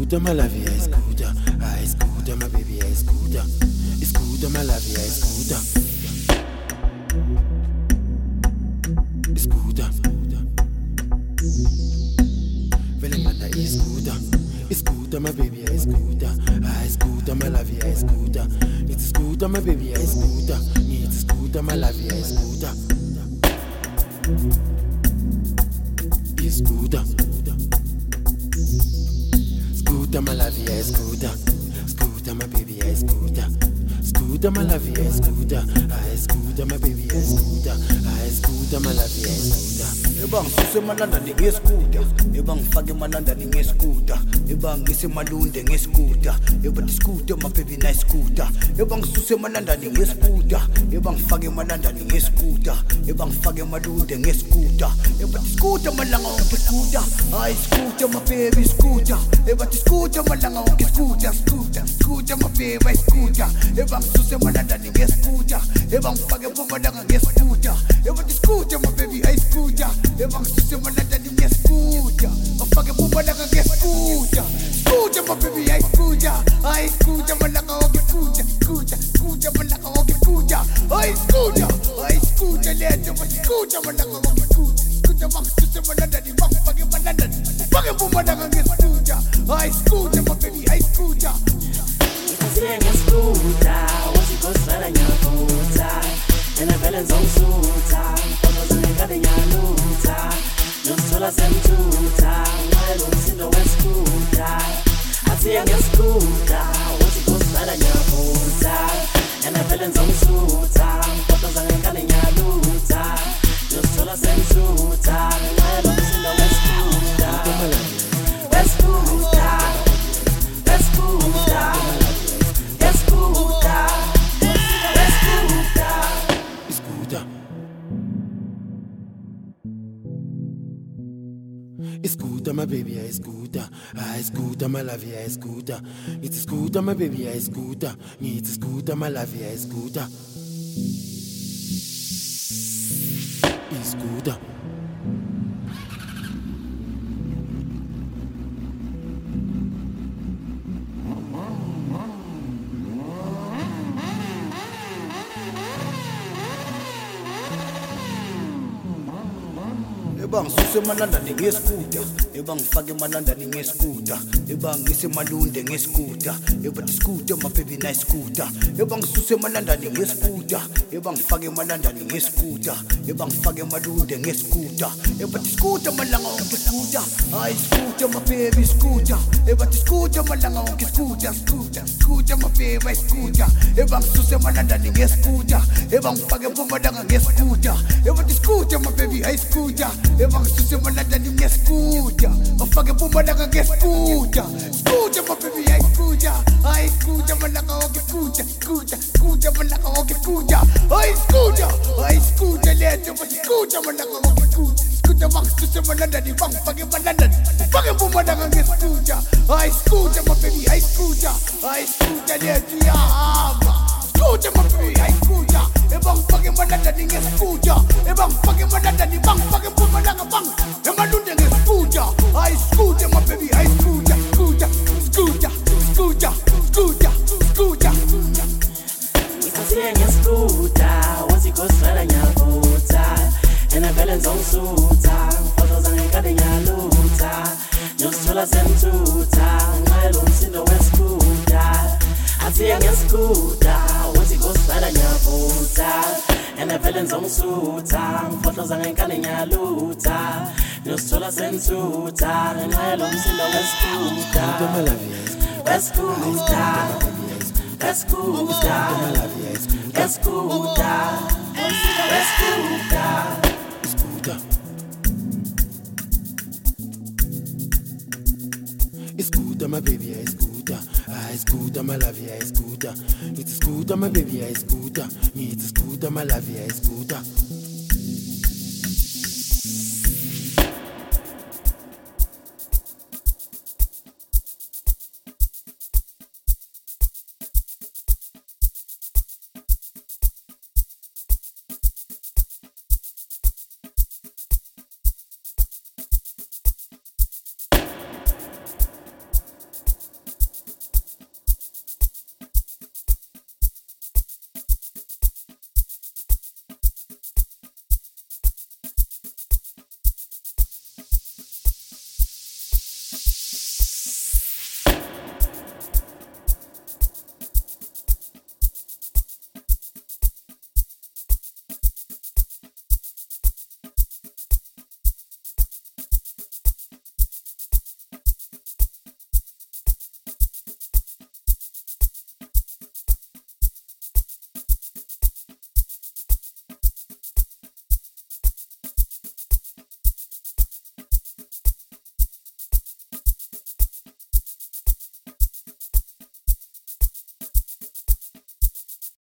Escuta, my love, yeah, escuta. Ah, escuta, my baby, yeah, escuta. Escuta, my love, yeah, escuta. Escuta. Vele manda, escuta. Escuta, my baby, yeah, escuta. Ah, escuta, my love, yeah, escuta. It's escuta, my baby, yeah, escuta. It's escuta, my love, yeah, escuta. Escuta. Escuta, my love, yeah, escuta. Escuta, my baby, yeah, escuta. Escuta, my love, yeah, escuta. Ah, escuta, my baby, yeah, escuta. Ah, escuta, my love, yeah, escuta. Ebang suse malanda ngeskuta, ebang fage malanda ngeskuta, ebang ngise malunde ngeskuta, ebang skuta my baby nice skuta, ebang suse malanda ngeskuta, ebang fage malanda ngeskuta, ebang fage malunde ngeskuta, ebang skuta malanga ngeskuta, ay skuta my baby skuta, ebang skuta malanga ngeskuta, skuta my baby skuta, ebang suse malanda ngeskuta, ebang fage malanda ngeskuta, ebang skuta my baby ay skuta. Ebang susi malanda ni ngeskuta, mafage bubalaga ngeskuta, skuta my baby ay skuta, ay skuta malaka oge skuta, skuta malaka oge skuta, ay skuta leto ma skuta malaka oge skuta, bang susi malanda ni mafage malanda, mafage bubalaga ngeskuta, ay skuta my baby ay skuta. Ikasiye ngeskuta, wasikosala nyakuta, enabele nzongsuta, omozane kade nyaluta. Sola sentuta, while on sindo weskuta. Ati angeskuta, wati kosala nyakuta. Ena velen zongsuta, poto zangekane nyaluta. Sola sentuta, while on sindo weskuta. Weskuta, weskuta, weskuta, weskuta. Escuta. Escuta, my baby, yeah, escuta. Ah, escuta, my love, yeah, escuta. It's escuta, my baby, yeah, escuta. It's escuta, my love, yeah, escuta. Escuta. Ebang suse malanda ngeskuta, ebang fage malanda ngeskuta, ebang ngise malunde ngeskuta, ebang skuta my baby nice skuta, ebang suse malanda ngeskuta, ebang fage malanda ngeskuta, ebang fage malunde ngeskuta, ebang skuta malanga ngeskuta, ay skuta my baby skuta, ebang skuta malanga ngeskuta, skuta my baby skuta, ebang suse malanda ngeskuta, ebang fage malanda ngeskuta, ebang skuta my baby ay skuta. Ebang susi malanda ni ngeskuta, mafage bumalaga ngeskuta, skuta my baby ay skuta, ay skuta malaka oge skuta, skuta malaka oge skuta, ay skuta leto ma skuta malaka oge skuta, skuta bang susi malanda ni bang fage malanda, mafage bumalaga ngeskuta, ay skuta my baby ay skuta leto ya ama. Skuta my baby ay skuta, ebang fage malanda ni ngeskuta, ebang fage malanda ni bang fage bumalaga bang, emalunde ngeskuta, ay skuta my baby ay skuta, skuta. Ikasiye ngeskuta, wasikosala nyakuta, enabele nzongsuta, poto zangekade nyaluta. Sola sentuta, while on sindo weskuta. Ati angeskuta, wasikosala nyakuta, enabele nzongsuta, poto zangekade nyaluta. Sola sentuta, while on sindo weskuta. Escuta, escuta, escuta, escuta. Escuta, my baby, yeah, escuta. Ah, escuta, my love, yeah, escuta. It's escuta, my baby, yeah, escuta. It's escuta, my love, yeah, escuta.